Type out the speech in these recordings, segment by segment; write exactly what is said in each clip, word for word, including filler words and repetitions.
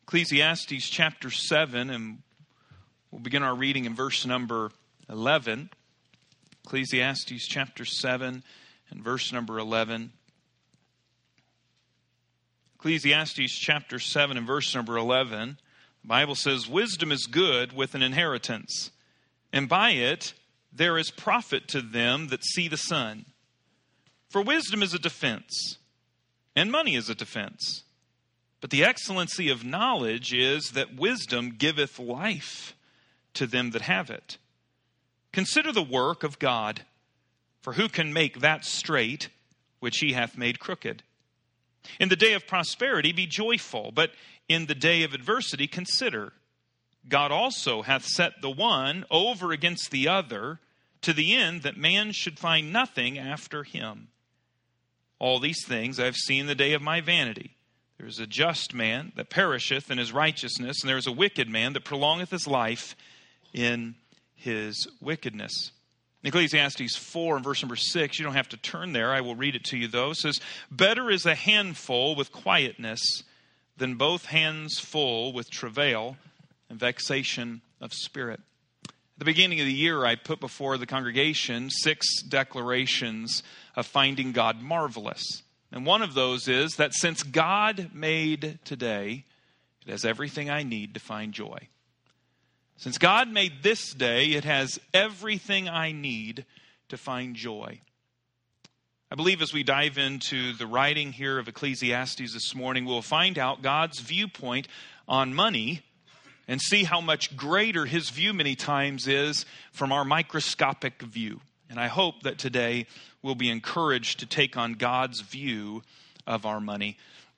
Ecclesiastes chapter seven, and we'll begin our reading in verse number eleven. Ecclesiastes chapter seven and verse number eleven. Ecclesiastes chapter seven and verse number eleven. The Bible says, "Wisdom is good with an inheritance, and by it there is profit to them that see the sun. For wisdom is a defense, and money is a defense. But the excellency of knowledge is that wisdom giveth life to them that have it. Consider the work of God, for who can make that straight which he hath made crooked? In the day of prosperity be joyful, but in the day of adversity consider. God also hath set the one over against the other, to the end that man should find nothing after him. All these things I have seen the day of my vanity. There is a just man that perisheth in his righteousness, and there is a wicked man that prolongeth his life in his wickedness." Ecclesiastes four and verse number six, you don't have to turn there. I will read it to you though. It says, "Better is a handful with quietness than both hands full with travail and vexation of spirit." At the beginning of the year, I put before the congregation six declarations of finding God marvelous. And one of those is that since God made today, it has everything I need to find joy. Since God made this day, it has everything I need to find joy. I believe as we dive into the writing here of Ecclesiastes this morning, we'll find out God's viewpoint on money and see how much greater his view many times is from our microscopic view. And I hope that today we'll be encouraged to take on God's view of our money.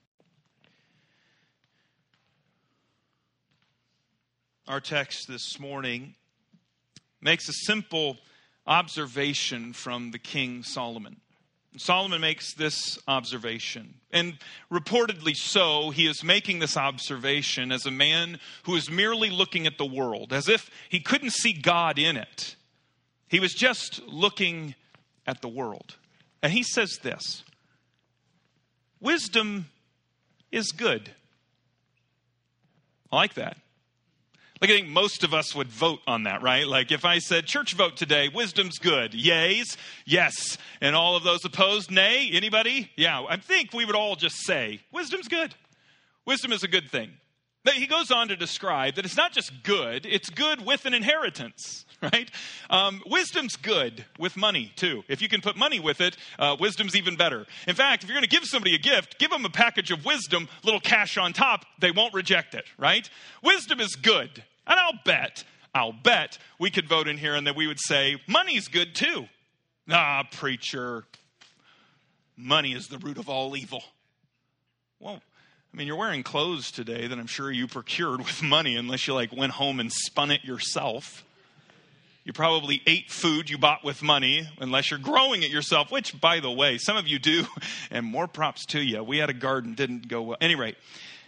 Our text this morning makes a simple observation from the King Solomon. Solomon makes this observation, and reportedly so, he is making this observation as a man who is merely looking at the world, as if he couldn't see God in it. He was just looking at the world. And he says this: wisdom is good. I like that. Like, I think most of us would vote on that, right? Like if I said, church vote today, wisdom's good. Yays? Yes. And all of those opposed, nay? Anybody? Yeah, I think we would all just say, wisdom's good. Wisdom is a good thing. But he goes on to describe that it's not just good, it's good with an inheritance, right? Um, wisdom's good with money, too. If you can put money with it, uh, wisdom's even better. In fact, if you're going to give somebody a gift, give them a package of wisdom, little cash on top. They won't reject it, right? Wisdom is good. And I'll bet, I'll bet we could vote in here and that we would say, money's good too. Ah, preacher, money is the root of all evil. Well, I mean, you're wearing clothes today that I'm sure you procured with money unless you like went home and spun it yourself. You probably ate food you bought with money unless you're growing it yourself, which, by the way, some of you do, and more props to you. We had a garden, didn't go well. Any rate.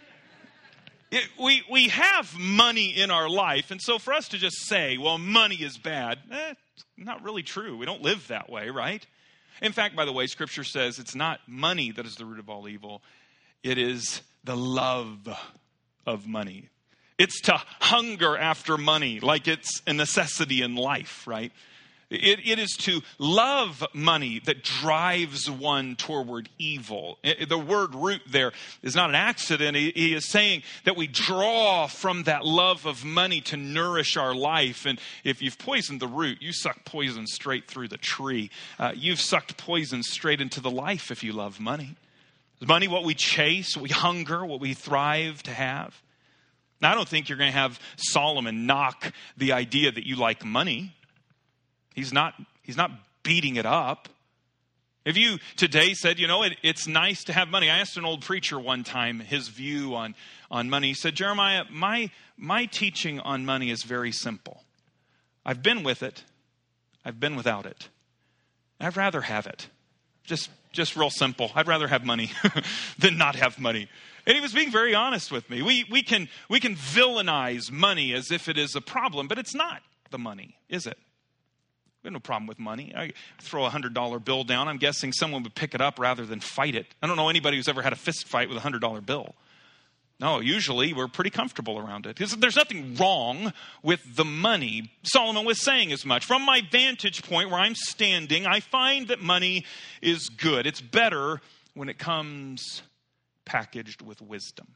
It, we, we have money in our life, and so for us to just say, well, money is bad, eh, it's not really true. We don't live that way, right? In fact, by the way, Scripture says it's not money that is the root of all evil. It is the love of money. It's to hunger after money like it's a necessity in life, right? It, it is to love money that drives one toward evil. It, the word root there is not an accident. He, he is saying that we draw from that love of money to nourish our life. And if you've poisoned the root, you suck poison straight through the tree. Uh, you've sucked poison straight into the life if you love money. Is money what we chase, what we hunger, what we thrive to have? Now, I don't think you're going to have Solomon knock the idea that you like money. He's not, he's not beating it up. If you today said, you know, it, it's nice to have money. I asked an old preacher one time his view on, on money. He said, Jeremiah, my, my teaching on money is very simple. I've been with it. I've been without it. I'd rather have it. Just, just real simple. I'd rather have money than not have money. And he was being very honest with me. We, we can, we can villainize money as if it is a problem, but it's not the money, is it? We have no problem with money. I throw a one hundred dollar bill down. I'm guessing someone would pick it up rather than fight it. I don't know anybody who's ever had a fist fight with a one hundred dollar bill. No, usually we're pretty comfortable around it. There's nothing wrong with the money. Solomon was saying as much. From my vantage point where I'm standing, I find that money is good. It's better when it comes packaged with wisdom.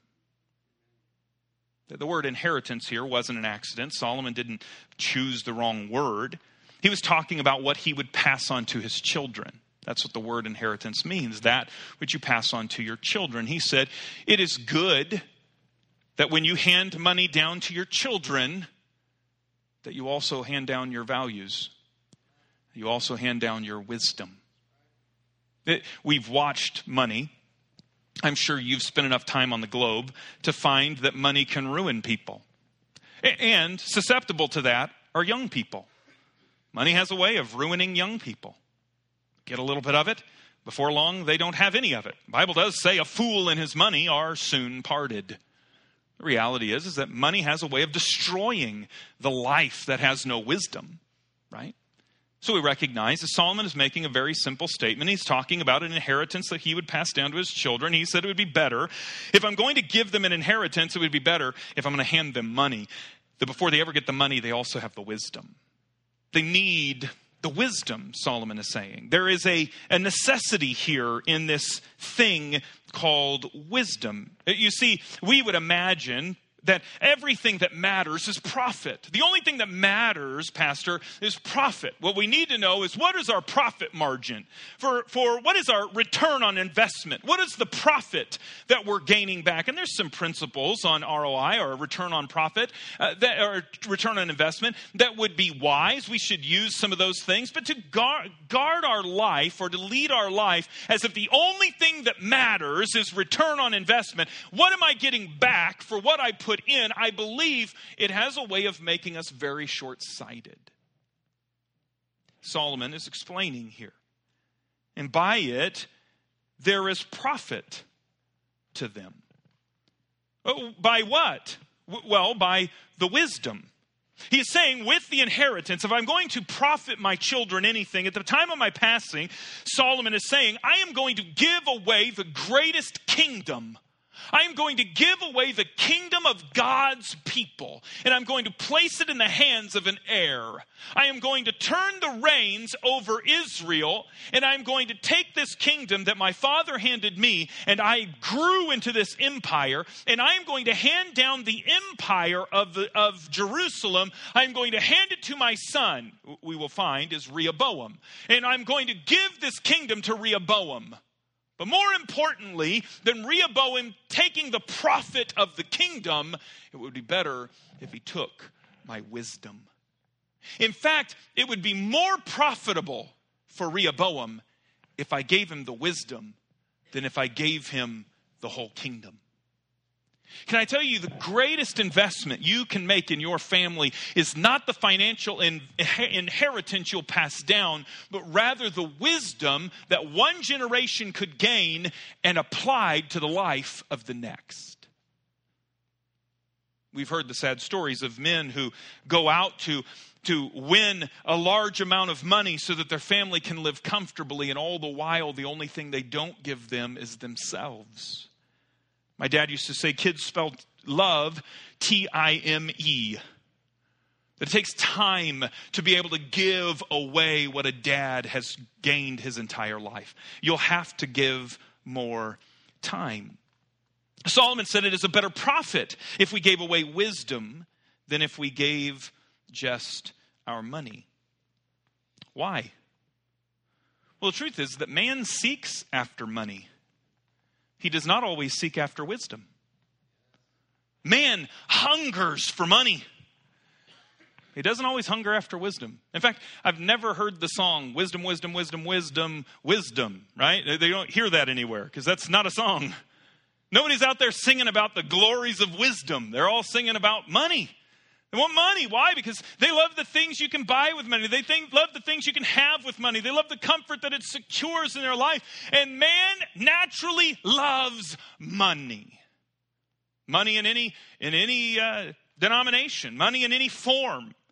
The word inheritance here wasn't an accident. Solomon didn't choose the wrong word. He was talking about what he would pass on to his children. That's what the word inheritance means, that which you pass on to your children. He said, it is good that when you hand money down to your children, that you also hand down your values. You also hand down your wisdom. It, we've watched money. I'm sure you've spent enough time on the globe to find that money can ruin people. And susceptible to that are young people. Money has a way of ruining young people. Get a little bit of it. Before long, they don't have any of it. The Bible does say a fool and his money are soon parted. The reality is, is that money has a way of destroying the life that has no wisdom, right? So we recognize that Solomon is making a very simple statement. He's talking about an inheritance that he would pass down to his children. He said it would be better. If I'm going to give them an inheritance, it would be better if I'm going to hand them money. That before they ever get the money, they also have the wisdom. They need the wisdom, Solomon is saying. There is a, a necessity here in this thing called wisdom. You see, we would imagine that everything that matters is profit. The only thing that matters, Pastor, is profit. What we need to know is what is our profit margin? For, for what is our return on investment? What is the profit that we're gaining back? And there's some principles on R O I, or return on profit, uh, that, or return on investment, that would be wise. We should use some of those things. But to guard, guard our life, or to lead our life as if the only thing that matters is return on investment, what am I getting back for what I put in? I believe it has a way of making us very short-sighted. Solomon is explaining here. And by it, there is profit to them. Oh, by what? Well, by the wisdom. He's saying with the inheritance, if I'm going to profit my children anything, at the time of my passing, Solomon is saying, I am going to give away the greatest kingdom. I am going to give away the kingdom of God's people, and I'm going to place it in the hands of an heir. I am going to turn the reins over Israel, and I'm going to take this kingdom that my father handed me, and I grew into this empire, and I am going to hand down the empire of, the, of Jerusalem. I'm going to hand it to my son, we will find is Rehoboam, and I'm going to give this kingdom to Rehoboam. But more importantly than Rehoboam taking the profit of the kingdom, it would be better if he took my wisdom. In fact, it would be more profitable for Rehoboam if I gave him the wisdom than if I gave him the whole kingdom. Can I tell you, the greatest investment you can make in your family is not the financial in, inheritance you'll pass down, but rather the wisdom that one generation could gain and applied to the life of the next. We've heard the sad stories of men who go out to, to win a large amount of money so that their family can live comfortably, and all the while the only thing they don't give them is themselves. My dad used to say kids spell love T I M E. That it takes time to be able to give away what a dad has gained his entire life. You'll have to give more time. Solomon said it is a better profit if we gave away wisdom than if we gave just our money. Why? Well, the truth is that man seeks after money. He does not always seek after wisdom. Man hungers for money. He doesn't always hunger after wisdom. In fact, I've never heard the song, wisdom, wisdom, wisdom, wisdom, wisdom, right? They don't hear that anywhere because that's not a song. Nobody's out there singing about the glories of wisdom. They're all singing about money. They want money. Why? Because they love the things you can buy with money. They think, love the things you can have with money. They love the comfort that it secures in their life. And man naturally loves money. Money in any, in any uh, denomination. Money in any form.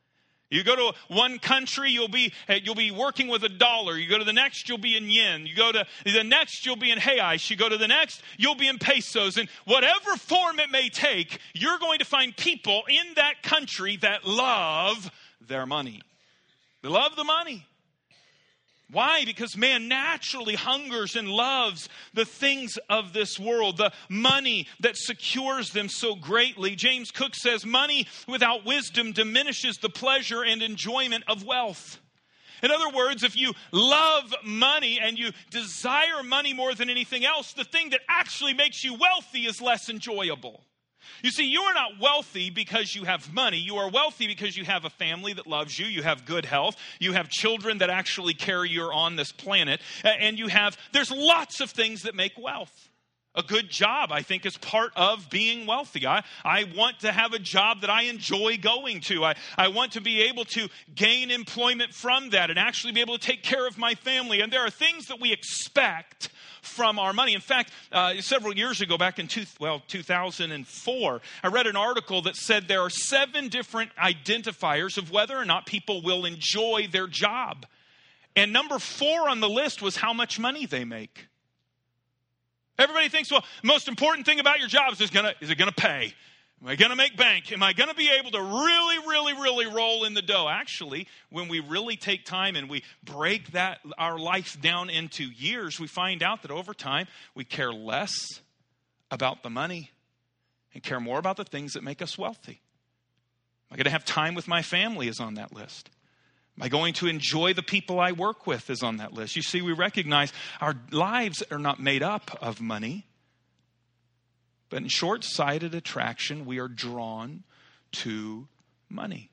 You go to one country, you'll be you'll be working with a dollar. You go to the next, you'll be in yen. You go to the next, you'll be in reais. You go to the next, you'll be in pesos. And whatever form it may take, you're going to find people in that country that love their money. They love the money. Why? Because man naturally hungers and loves the things of this world, the money that secures them so greatly. James Cook says, money without wisdom diminishes the pleasure and enjoyment of wealth. In other words, if you love money and you desire money more than anything else, the thing that actually makes you wealthy is less enjoyable. You see, you are not wealthy because you have money. You are wealthy because you have a family that loves you. You have good health. You have children that actually carry you on this planet. And you have, there's lots of things that make wealth. A good job, I think, is part of being wealthy. I, I want to have a job that I enjoy going to. I, I want to be able to gain employment from that and actually be able to take care of my family. And there are things that we expect from our money. In fact, uh, several years ago, back in two, well, two thousand four, I read an article that said there are seven different identifiers of whether or not people will enjoy their job. And number four on the list was how much money they make. Everybody thinks, well, the most important thing about your job is, is, gonna, is it going to pay? Am I going to make bank? Am I going to be able to really, really, really roll in the dough? Actually, when we really take time and we break that our life down into years, we find out that over time, we care less about the money and care more about the things that make us wealthy. Am I going to have time with my family is on that list. Am I going to enjoy the people I work with is on that list. You see, we recognize our lives are not made up of money. But in short-sighted attraction, we are drawn to money.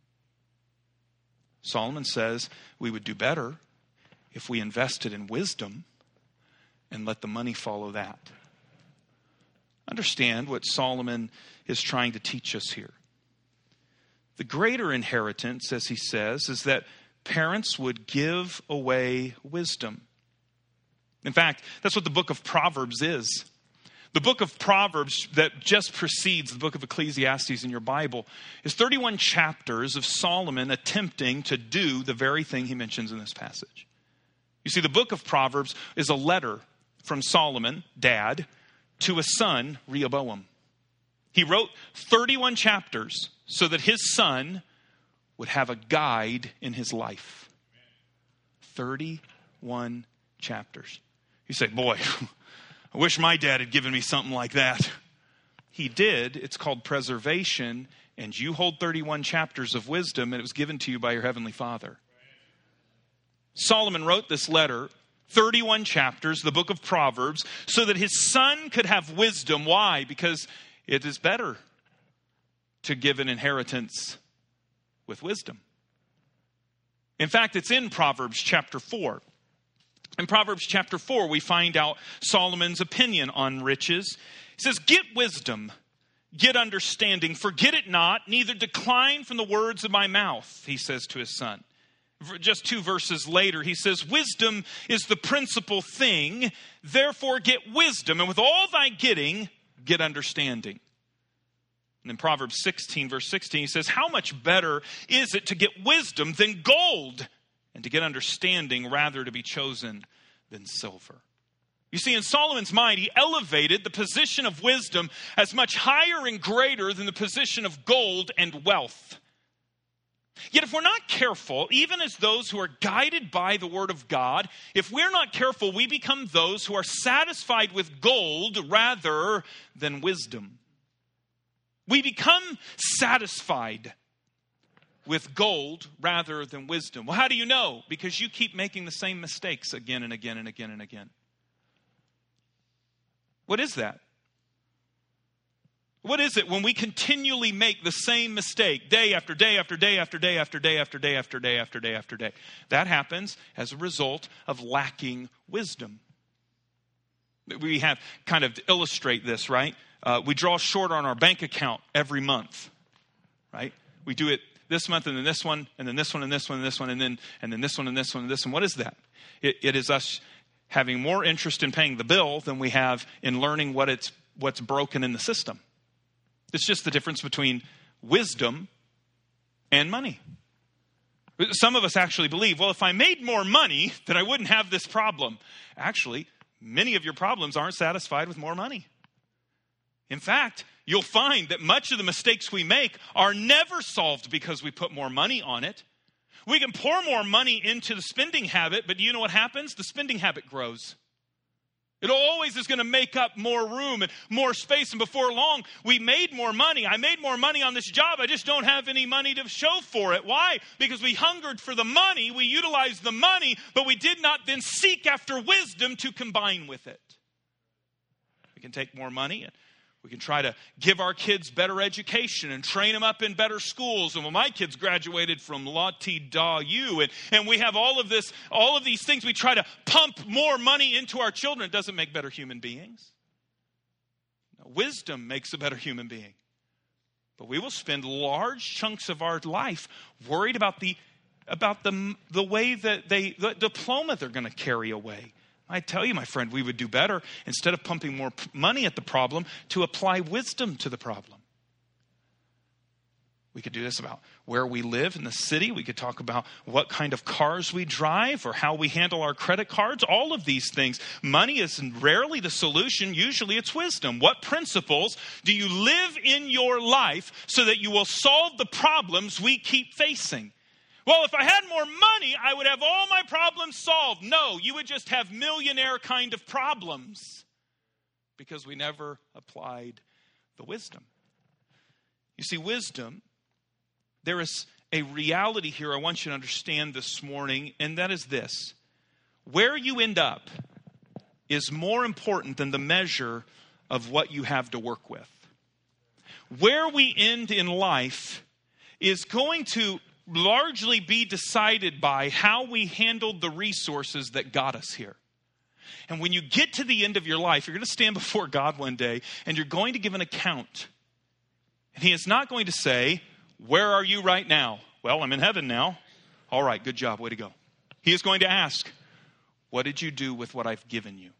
Solomon says we would do better if we invested in wisdom and let the money follow that. Understand what Solomon is trying to teach us here. The greater inheritance, as he says, is that parents would give away wisdom. In fact, that's what the book of Proverbs is. The book of Proverbs that just precedes the book of Ecclesiastes in your Bible is thirty-one chapters of Solomon attempting to do the very thing he mentions in this passage. You see, the book of Proverbs is a letter from Solomon, dad, to a son, Rehoboam. He wrote thirty-one chapters so that his son would have a guide in his life. thirty-one chapters. You say, boy, I wish my dad had given me something like that. He did. It's called preservation. And you hold thirty-one chapters of wisdom, and it was given to you by your heavenly Father. Solomon wrote this letter, thirty-one chapters, the book of Proverbs, so that his son could have wisdom. Why? Because it is better to give an inheritance with wisdom. In fact, it's in Proverbs chapter four. In Proverbs chapter four, we find out Solomon's opinion on riches. He says, get wisdom, get understanding, forget it not, neither decline from the words of my mouth, he says to his son. Just two verses later, he says, wisdom is the principal thing, therefore get wisdom, and with all thy getting, get understanding. And in Proverbs sixteen, verse sixteen, he says, how much better is it to get wisdom than gold, and to get understanding rather to be chosen than silver. You see, in Solomon's mind, he elevated the position of wisdom as much higher and greater than the position of gold and wealth. Yet if we're not careful, even as those who are guided by the word of God, if we're not careful, we become those who are satisfied with gold rather than wisdom. We become satisfied with gold rather than wisdom. Well, how do you know? Because you keep making the same mistakes again and again and again and again. What is that? What is it when we continually make the same mistake day after day after day after day after day after day after day after day after day? That happens as a result of lacking wisdom. We have kind of to illustrate this, right? Uh, we draw short on our bank account every month, right? We do it this month and then this one and then this one and this one and this one and then and then this one and this one and this one. What is that? It, it is us having more interest in paying the bill than we have in learning what it's what's broken in the system. It's just the difference between wisdom and money. Some of us actually believe, well, if I made more money, then I wouldn't have this problem. Actually, many of your problems aren't satisfied with more money. In fact, you'll find that much of the mistakes we make are never solved because we put more money on it. We can pour more money into the spending habit, but do you know what happens? The spending habit grows. It always is going to make up more room and more space. And before long, we made more money. I made more money on this job. I just don't have any money to show for it. Why? Because we hungered for the money. We utilized the money, but we did not then seek after wisdom to combine with it. We can take more money and we can try to give our kids better education and train them up in better schools. And when my kids graduated from La Ti Da U, and, and we have all of this, all of these things, we try to pump more money into our children. It doesn't make better human beings. No, wisdom makes a better human being. But we will spend large chunks of our life worried about the about the, the way that they, the diploma they're going to carry away. I tell you, my friend, we would do better, instead of pumping more money at the problem, to apply wisdom to the problem. We could do this about where we live in the city. We could talk about what kind of cars we drive or how we handle our credit cards. All of these things. Money is rarely the solution. Usually it's wisdom. What principles do you live in your life so that you will solve the problems we keep facing? Well, if I had more money, I would have all my problems solved. No, you would just have millionaire kind of problems because we never applied the wisdom. You see, wisdom, there is a reality here I want you to understand this morning, and that is this. Where you end up is more important than the measure of what you have to work with. Where we end in life is going to largely be decided by how we handled the resources that got us here. And when you get to the end of your life, you're going to stand before God one day and you're going to give an account. And he is not going to say, where are you right now? Well, I'm in heaven now. All right, good job, way to go. He is going to ask, what did you do with what I've given you?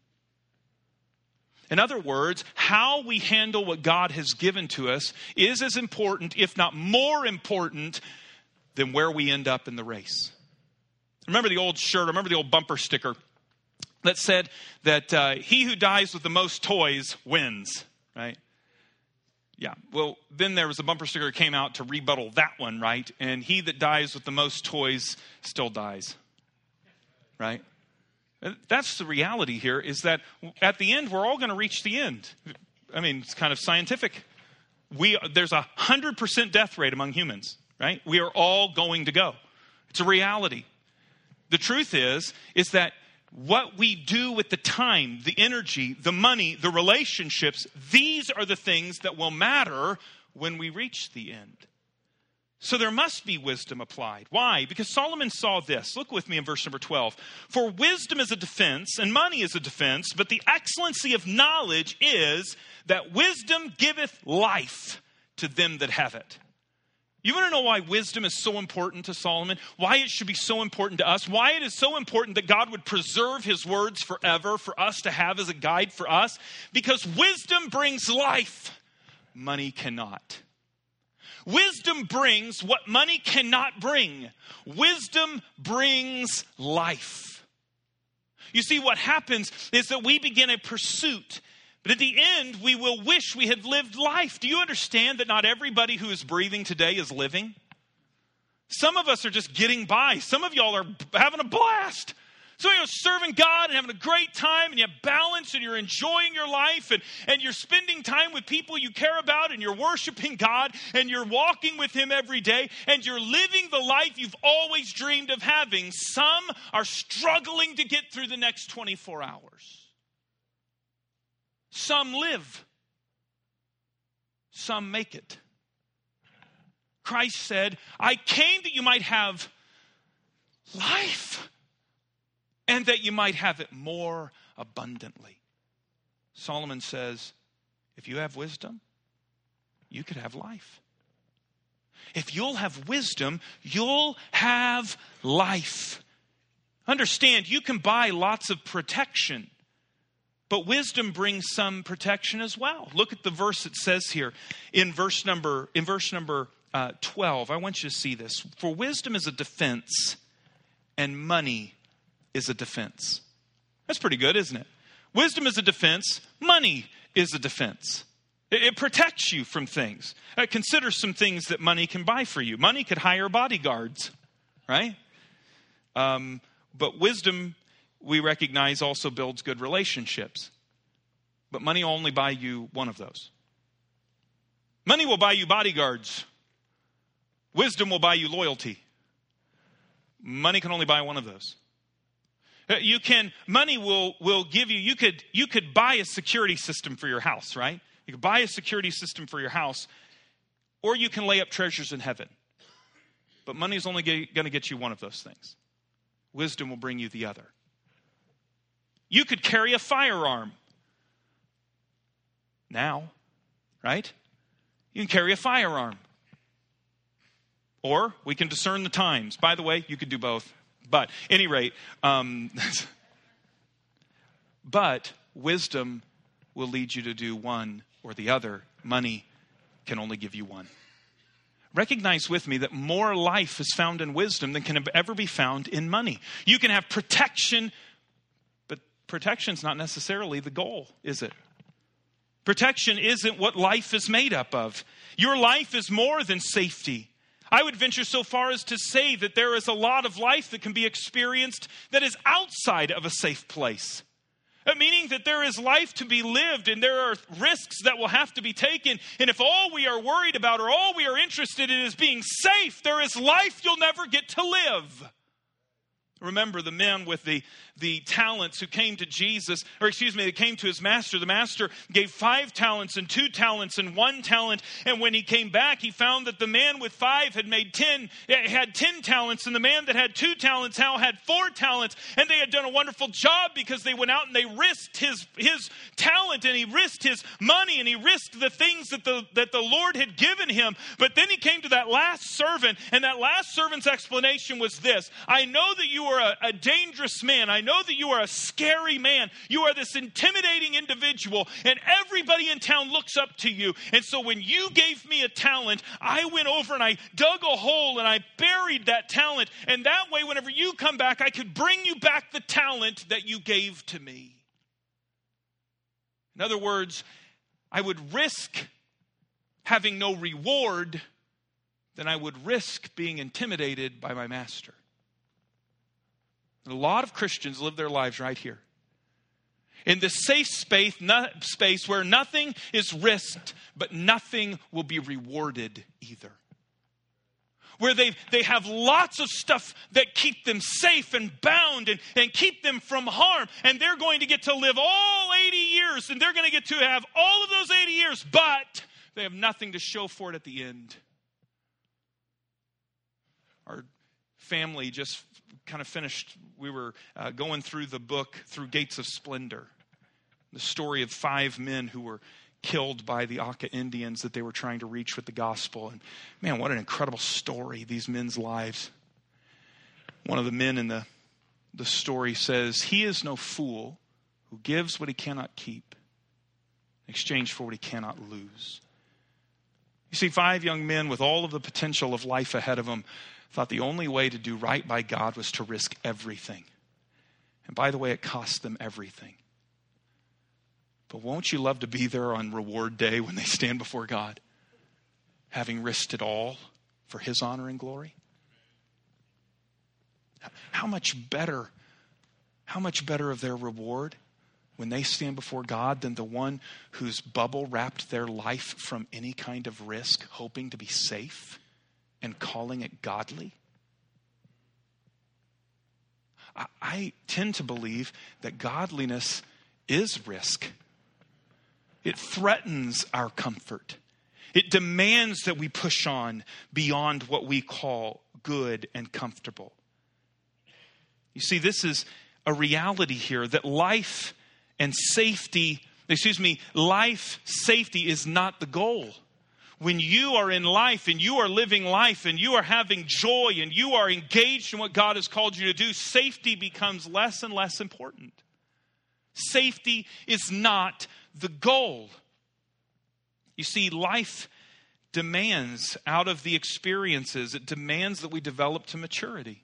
In other words, how we handle what God has given to us is as important, if not more important, than where we end up in the race. Remember the old shirt, remember the old bumper sticker that said that uh, he who dies with the most toys wins, right? Yeah, well, then there was a bumper sticker that came out to rebuttal that one, right? And he that dies with the most toys still dies, right? That's the reality here, is that at the end, we're all going to reach the end. I mean, it's kind of scientific. We There's a one hundred percent death rate among humans. Right? We are all going to go. It's a reality. The truth is, is that what we do with the time, the energy, the money, the relationships, these are the things that will matter when we reach the end. So there must be wisdom applied. Why? Because Solomon saw this. Look with me in verse number twelve. For wisdom is a defense, and money is a defense, but the excellency of knowledge is that wisdom giveth life to them that have it. You want to know why wisdom is so important to Solomon? Why it should be so important to us? Why it is so important that God would preserve his words forever for us to have as a guide for us? Because wisdom brings life. Money cannot. Wisdom brings what money cannot bring. Wisdom brings life. You see, what happens is that we begin a pursuit. But at the end, we will wish we had lived life. Do you understand that not everybody who is breathing today is living? Some of us are just getting by. Some of y'all are having a blast. Some of you are serving God and having a great time, and you have balance, and you're enjoying your life, and, and you're spending time with people you care about, and you're worshiping God, and you're walking with him every day, and you're living the life you've always dreamed of having. Some are struggling to get through the next twenty-four hours. Some live. Some make it. Christ said, I came that you might have life and that you might have it more abundantly. Solomon says, if you have wisdom, you could have life. If you'll have wisdom, you'll have life. Understand, you can buy lots of protection. But wisdom brings some protection as well. Look at the verse it says here in verse number in verse number uh, twelve, I want you to see this. For wisdom is a defense, and money is a defense. That's pretty good, isn't it? Wisdom is a defense. Money is a defense. It, it protects you from things. Uh, consider some things that money can buy for you. Money could hire bodyguards, right? Um, but wisdom, we recognize, also builds good relationships. But money will only buy you one of those. Money will buy you bodyguards. Wisdom will buy you loyalty. Money can only buy one of those. You can, money will, will give you, you could, you could buy a security system for your house, right? You could buy a security system for your house, or you can lay up treasures in heaven. But money is only going to get you one of those things. Wisdom will bring you the other. You could carry a firearm now, right? You can carry a firearm. Or we can discern the times. By the way, you could do both. But any rate, um, but wisdom will lead you to do one or the other. Money can only give you one. Recognize with me that more life is found in wisdom than can ever be found in money. You can have protection, but protection is not necessarily the goal, is it? Protection isn't what life is made up of. Your life is more than safety. I would venture so far as to say that there is a lot of life that can be experienced that is outside of a safe place. Meaning that there is life to be lived and there are risks that will have to be taken. And if all we are worried about or all we are interested in is being safe, there is life you'll never get to live. Remember the men with the, the talents who came to Jesus, or excuse me, they came to his master. The master gave five talents and two talents and one talent. And when he came back, he found that the man with five had made ten, had ten talents. And the man that had two talents now had four talents. And they had done a wonderful job because they went out and they risked his, his talent and he risked his money and he risked the things that the, that the Lord had given him. But then he came to that last servant, and that last servant's explanation was this: I know that you are a, a dangerous man. I know that you are a scary man. You are this intimidating individual, and everybody in town looks up to you. And so when you gave me a talent, I went over and I dug a hole and I buried that talent. And that way, whenever you come back, I could bring you back the talent that you gave to me. In other words, I would risk having no reward than I would risk being intimidated by my master. A lot of Christians live their lives right here. In this safe space, no, space where nothing is risked, but nothing will be rewarded either. Where they they have lots of stuff that keep them safe and bound and, and keep them from harm. And they're going to get to live all eighty years. And they're going to get to have all of those eighty years. But they have nothing to show for it at the end. Our family just kind of finished, we were uh, going through the book, Through Gates of Splendor. The story of five men who were killed by the Auca Indians that they were trying to reach with the gospel. And man, what an incredible story, these men's lives. One of the men in the, the story says, "He is no fool who gives what he cannot keep in exchange for what he cannot lose." You see, five young men with all of the potential of life ahead of them thought the only way to do right by God was to risk everything. And by the way, it cost them everything. But won't you love to be there on reward day when they stand before God, having risked it all for his honor and glory? How much better, how much better of their reward when they stand before God than the one whose bubble wrapped their life from any kind of risk, hoping to be safe and calling it godly? I, I tend to believe that godliness is risk. It threatens our comfort. It demands that we push on beyond what we call good and comfortable. You see, this is a reality here that life and safety, excuse me, life, safety is not the goal. When you are in life and you are living life and you are having joy and you are engaged in what God has called you to do, safety becomes less and less important. Safety is not the goal. You see, life demands out of the experiences, it demands that we develop to maturity.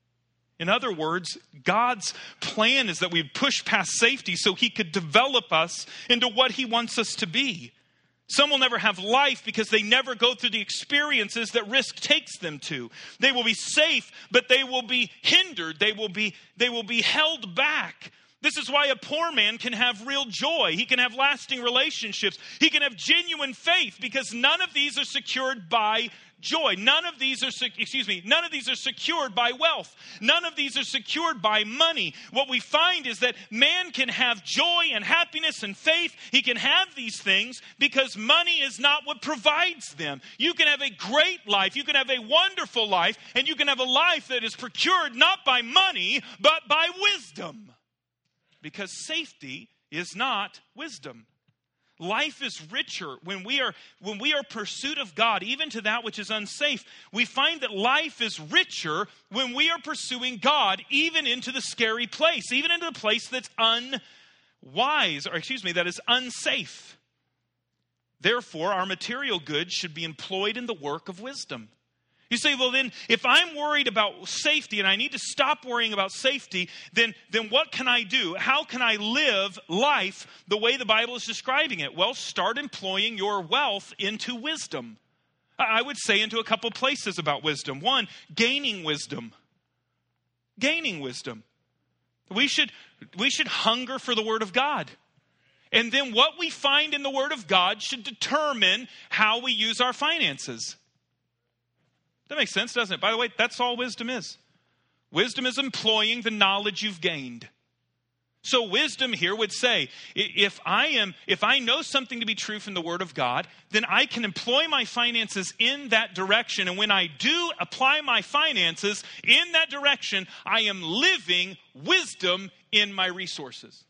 In other words, God's plan is that we push past safety so he could develop us into what he wants us to be. Some will never have life because they never go through the experiences that risk takes them to. They will be safe, but they will be hindered. They will be, they will be held back. This is why a poor man can have real joy. He can have lasting relationships. He can have genuine faith because none of these are secured by joy. None of these are, excuse me, none of these are secured by wealth. None of these are secured by money. What we find is that man can have joy and happiness and faith. He can have these things because money is not what provides them. You can have a great life. You can have a wonderful life. And you can have a life that is procured not by money, but by wisdom. Because safety is not wisdom. Life is richer when we are when we are pursuit of God, even to that which is unsafe. We find that life is richer when we are pursuing God, even into the scary place, even into the place that's unwise, or excuse me, that is unsafe. Therefore, our material goods should be employed in the work of wisdom. You say, well then, if I'm worried about safety and I need to stop worrying about safety, then, then what can I do? How can I live life the way the Bible is describing it? Well, start employing your wealth into wisdom. I would say into a couple places about wisdom. One, gaining wisdom. Gaining wisdom. We should, we should hunger for the Word of God. And then what we find in the Word of God should determine how we use our finances. That makes sense, doesn't it? By the way, that's all wisdom is. Wisdom is employing the knowledge you've gained. So wisdom here would say, if I am, if I know something to be true from the Word of God, then I can employ my finances in that direction. And when I do apply my finances in that direction, I am living wisdom in my resources.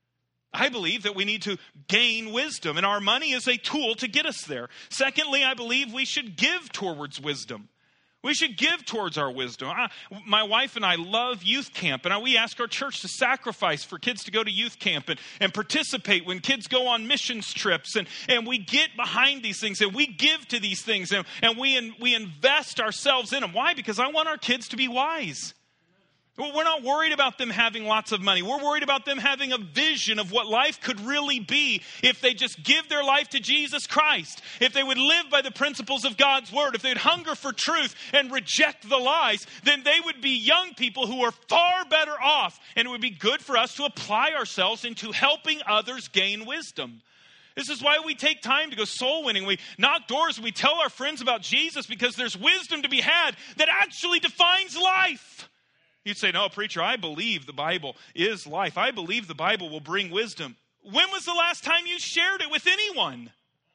I believe that we need to gain wisdom, and our money is a tool to get us there. Secondly, I believe we should give towards wisdom. We should give towards our wisdom. I, my wife and I love youth camp, and I, we ask our church to sacrifice for kids to go to youth camp and, and participate when kids go on missions trips. And, and we get behind these things, and we give to these things, and, and we, in, we invest ourselves in them. Why? Because I want our kids to be wise. We're not worried about them having lots of money. We're worried about them having a vision of what life could really be if they just give their life to Jesus Christ. If they would live by the principles of God's Word. If they'd hunger for truth and reject the lies, then they would be young people who are far better off. And it would be good for us to apply ourselves into helping others gain wisdom. This is why we take time to go soul winning. We knock doors and we tell our friends about Jesus because there's wisdom to be had that actually defines life. You'd say, no, preacher, I believe the Bible is life. I believe the Bible will bring wisdom. When was the last time you shared it with anyone?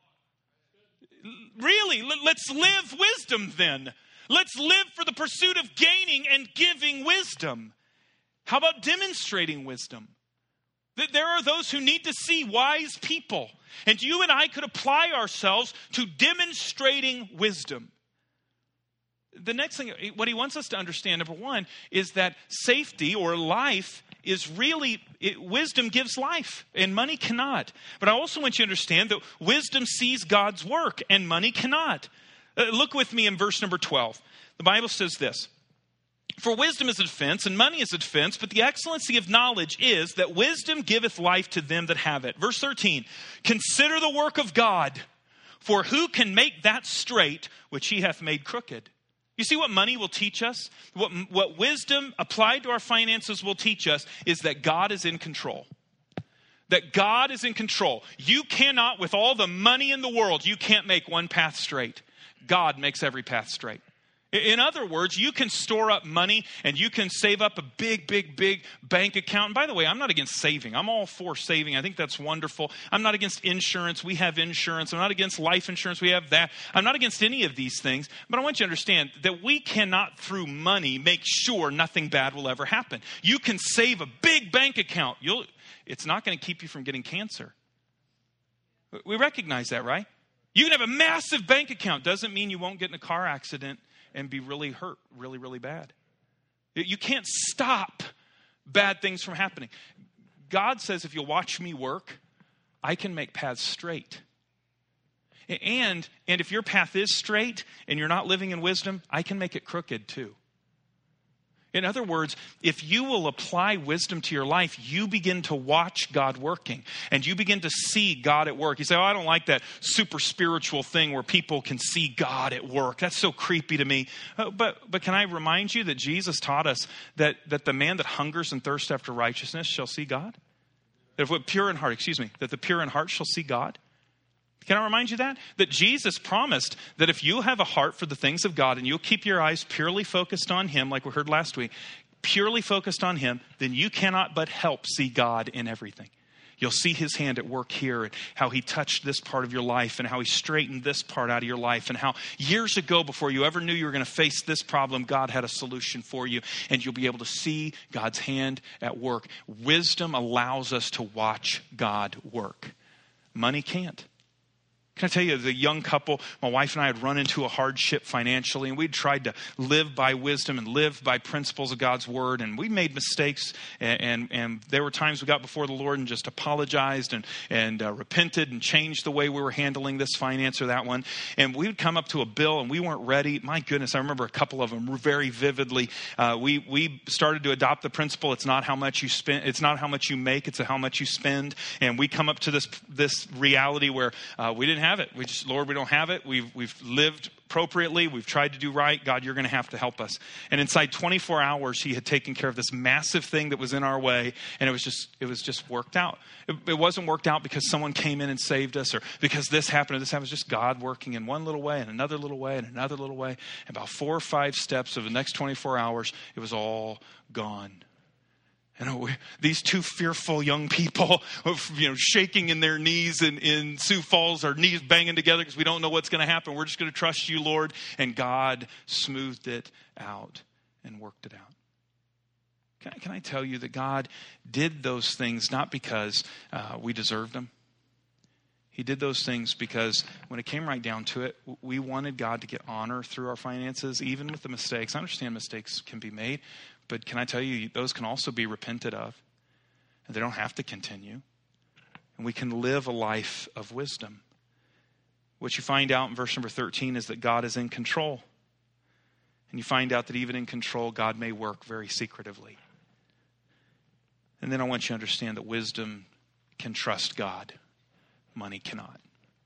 Really, let's live wisdom then. Let's live for the pursuit of gaining and giving wisdom. How about demonstrating wisdom? There are those who need to see wise people. And you and I could apply ourselves to demonstrating wisdom. The next thing, what he wants us to understand, number one, is that safety or life is really, it, wisdom gives life and money cannot. But I also want you to understand that wisdom sees God's work and money cannot. Uh, look with me in verse number twelve. The Bible says this. For wisdom is a defense and money is a defense, but the excellency of knowledge is that wisdom giveth life to them that have it. Verse thirteen, consider the work of God, for who can make that straight which he hath made crooked? You see what money will teach us? What, what wisdom applied to our finances will teach us is that God is in control. That God is in control. You cannot, with all the money in the world, you can't make one path straight. God makes every path straight. In other words, you can store up money and you can save up a big, big, big bank account. And by the way, I'm not against saving. I'm all for saving. I think that's wonderful. I'm not against insurance. We have insurance. I'm not against life insurance. We have that. I'm not against any of these things. But I want you to understand that we cannot, through money, make sure nothing bad will ever happen. You can save a big bank account. You'll, it's not going to keep you from getting cancer. We recognize that, right? You can have a massive bank account. Doesn't mean you won't get in a car accident and be really hurt, really, really bad. You can't stop bad things from happening. God says, if you'll watch me work, I can make paths straight. And, and if your path is straight and you're not living in wisdom, I can make it crooked too. In other words, if you will apply wisdom to your life, you begin to watch God working and you begin to see God at work. You say, oh, I don't like that super spiritual thing where people can see God at work. That's so creepy to me. Uh, but but can I remind you that Jesus taught us that, that the man that hungers and thirsts after righteousness shall see God? That if we're pure in heart, excuse me, that the pure in heart shall see God? Can I remind you that? That Jesus promised that if you have a heart for the things of God and you'll keep your eyes purely focused on him, like we heard last week, purely focused on him, then you cannot but help see God in everything. You'll see his hand at work here and how he touched this part of your life and how he straightened this part out of your life and how years ago before you ever knew you were going to face this problem, God had a solution for you and you'll be able to see God's hand at work. Wisdom allows us to watch God work. Money can't. Can I tell you, as a young couple, my wife and I had run into a hardship financially, and we'd tried to live by wisdom and live by principles of God's word, and we made mistakes, and, and, and there were times we got before the Lord and just apologized and, and uh, repented and changed the way we were handling this finance or that one, and we would come up to a bill, and we weren't ready. My goodness, I remember a couple of them very vividly. Uh, we we started to adopt the principle, it's not how much you spend, it's not how much you make, it's how much you spend, and we come up to this this reality where uh, we didn't have it. We just, Lord, we don't have it. We've we've lived appropriately. We've tried to do right. God, you're going to have to help us. And inside twenty-four hours, he had taken care of this massive thing that was in our way, and it was just it was just worked out. It, it wasn't worked out because someone came in and saved us, or because this happened or this happened. It was just God working in one little way, and another little way, and another little way. And about four or five steps of the next twenty-four hours, it was all gone. And we, these two fearful young people, you know, shaking in their knees in, in Sioux Falls, our knees banging together because we don't know what's going to happen. We're just going to trust you, Lord. And God smoothed it out and worked it out. Can I, can I tell you that God did those things not because uh, we deserved them? He did those things because when it came right down to it, we wanted God to get honor through our finances, even with the mistakes. I understand mistakes can be made, but can I tell you, those can also be repented of. And they don't have to continue. And we can live a life of wisdom. What you find out in verse number thirteen is that God is in control. And you find out that even in control, God may work very secretively. And then I want you to understand that wisdom can trust God. Money cannot.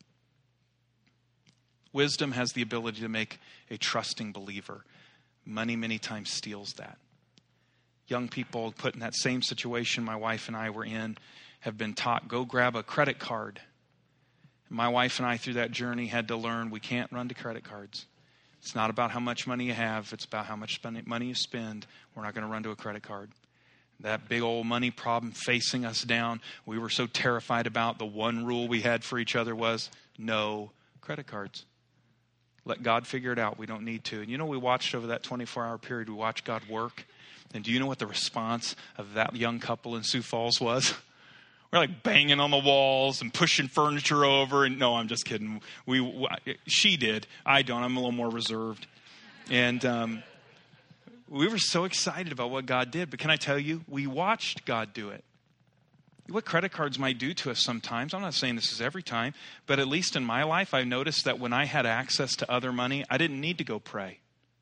Wisdom has the ability to make a trusting believer. Money many times steals that. Young people put in that same situation my wife and I were in have been taught, go grab a credit card. My wife and I, through that journey, had to learn we can't run to credit cards. It's not about how much money you have. It's about how much money you spend. We're not going to run to a credit card. That big old money problem facing us down, we were so terrified about. The one rule we had for each other was no credit cards. Let God figure it out. We don't need to. And you know, we watched over that twenty-four hour period, we watched God work. And do you know what the response of that young couple in Sioux Falls was? We're like banging on the walls and pushing furniture over. And no, I'm just kidding. We, she did. I don't. I'm a little more reserved. And um, we were so excited about what God did. But can I tell you, we watched God do it. What credit cards might do to us sometimes, I'm not saying this is every time, but at least in my life, I noticed that when I had access to other money, I didn't need to go pray.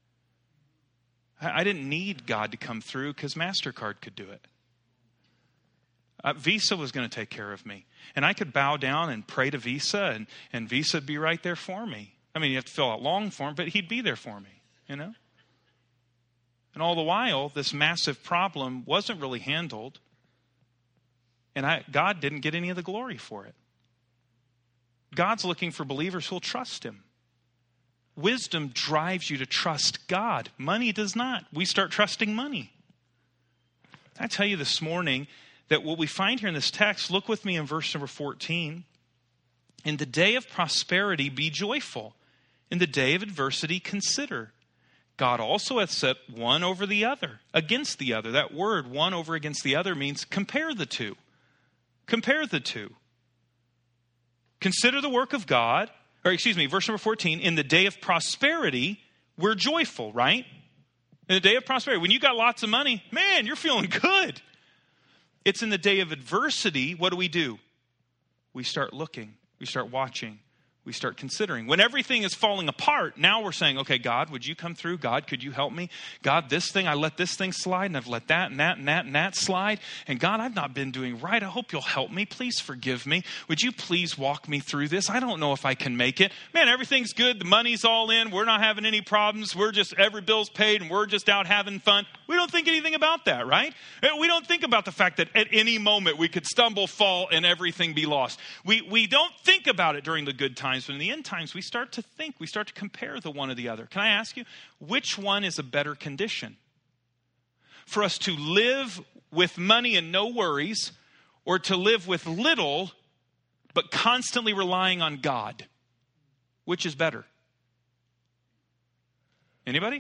I didn't need God to come through because MasterCard could do it. Uh, Visa was going to take care of me. And I could bow down and pray to Visa, and, and Visa would be right there for me. I mean, you have to fill out long form, but he'd be there for me, you know? And all the while, this massive problem wasn't really handled. And I, God didn't get any of the glory for it. God's looking for believers who'll trust him. Wisdom drives you to trust God. Money does not. We start trusting money. I tell you this morning that what we find here in this text, look with me in verse number fourteen. In the day of prosperity, be joyful. In the day of adversity, consider. God also hath set one over the other, against the other. That word, one over against the other, means compare the two. Compare the two. Consider the work of God. Or excuse me, verse number fourteen, in the day of prosperity, we're joyful, right? In the day of prosperity, when you got lots of money, man, you're feeling good. It's in the day of adversity, what do we do? We start looking, we start watching, we start considering. When everything is falling apart, now we're saying, okay, God, would you come through? God, could you help me? God, this thing, I let this thing slide, and I've let that and that and that and that slide. And God, I've not been doing right. I hope you'll help me. Please forgive me. Would you please walk me through this? I don't know if I can make it. Man, everything's good. The money's all in. We're not having any problems. We're just, every bill's paid, and we're just out having fun. We don't think anything about that, right? We don't think about the fact that at any moment we could stumble, fall, and everything be lost. We, we don't think about it during the good times. But in the end times, we start to think, we start to compare the one or the other. Can I ask you, which one is a better condition? For us to live with money and no worries, or to live with little, but constantly relying on God? Which is better? Anybody?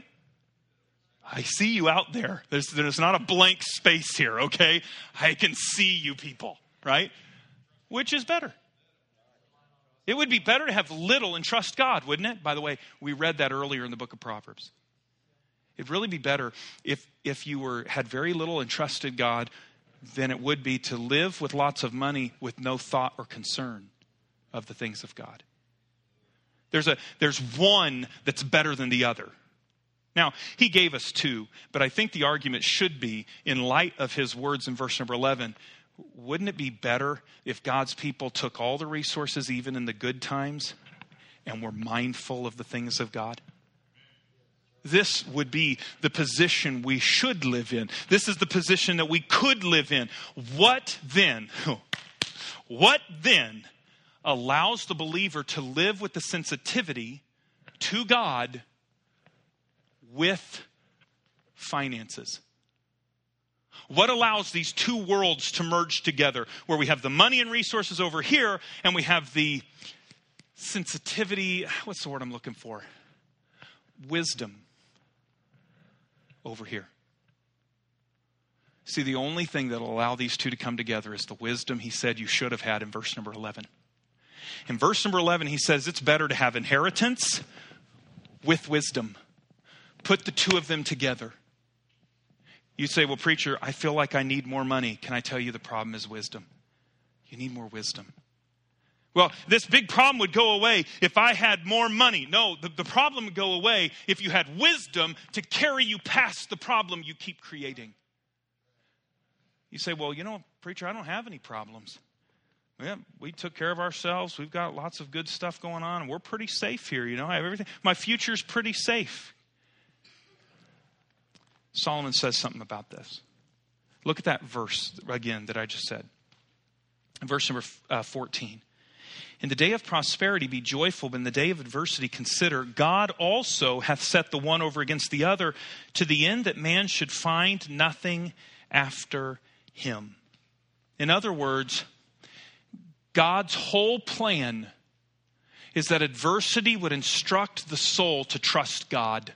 I see you out there. There's, there's not a blank space here, okay? I can see you people, right? Which is better? It would be better to have little and trust God, wouldn't it? By the way, we read that earlier in the book of Proverbs. It'd really be better if, if you were had very little and trusted God than it would be to live with lots of money with no thought or concern of the things of God. There's a there's one that's better than the other. Now, he gave us two, but I think the argument should be, in light of his words in verse number eleven, wouldn't it be better if God's people took all the resources, even in the good times, and were mindful of the things of God? This would be the position we should live in. This is the position that we could live in. What then? What then allows the believer to live with the sensitivity to God with finances? What allows these two worlds to merge together, where we have the money and resources over here and we have the sensitivity, what's the word I'm looking for? Wisdom over here. See, the only thing that will allow these two to come together is the wisdom he said you should have had in verse number eleven. In verse number eleven, he says it's better to have inheritance with wisdom. Put the two of them together. You say, well, preacher, I feel like I need more money. Can I tell you the problem is wisdom? You need more wisdom. Well, this big problem would go away if I had more money. No, the, the problem would go away if you had wisdom to carry you past the problem you keep creating. You say, well, you know, preacher, I don't have any problems. Yeah, we took care of ourselves. We've got lots of good stuff going on, and we're pretty safe here. You know, I have everything. My future's pretty safe. Solomon says something about this. Look at that verse again that I just said. Verse number uh, fourteen. In the day of prosperity be joyful, but in the day of adversity consider, God also hath set the one over against the other, to the end that man should find nothing after him. In other words, God's whole plan is that adversity would instruct the soul to trust God.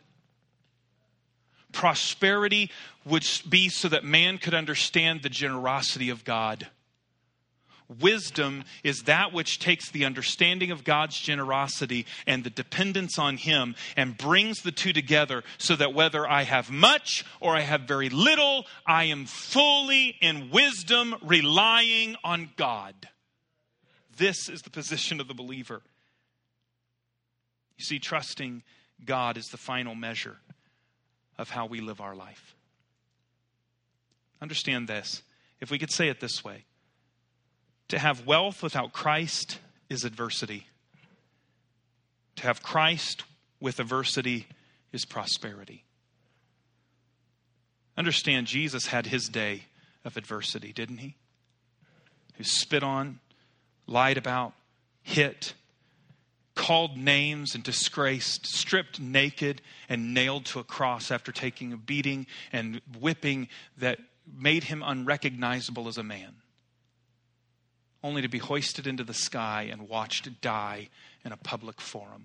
Prosperity would be so that man could understand the generosity of God. Wisdom is that which takes the understanding of God's generosity and the dependence on Him and brings the two together so that whether I have much or I have very little, I am fully in wisdom relying on God. This is the position of the believer. You see, trusting God is the final measure of how we live our life. Understand this. If we could say it this way, to have wealth without Christ is adversity. To have Christ with adversity is prosperity. Understand, Jesus had his day of adversity, didn't he? He was spit on, lied about, hit, called names and disgraced, stripped naked and nailed to a cross after taking a beating and whipping that made him unrecognizable as a man, only to be hoisted into the sky and watched die in a public forum.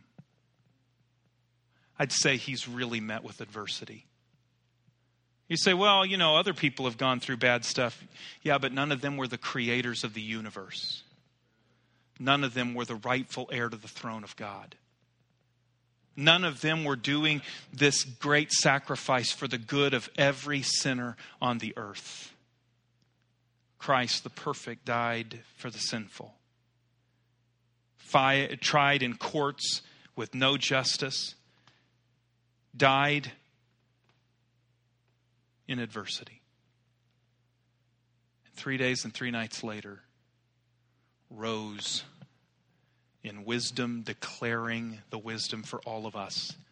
I'd say he's really met with adversity. You say, well, you know, other people have gone through bad stuff. Yeah, but none of them were the creators of the universe. None of them were the rightful heir to the throne of God. None of them were doing this great sacrifice for the good of every sinner on the earth. Christ, the perfect, died for the sinful. fi- tried in courts with no justice, died in adversity. And three days and three nights later, rose in wisdom, declaring the wisdom for all of us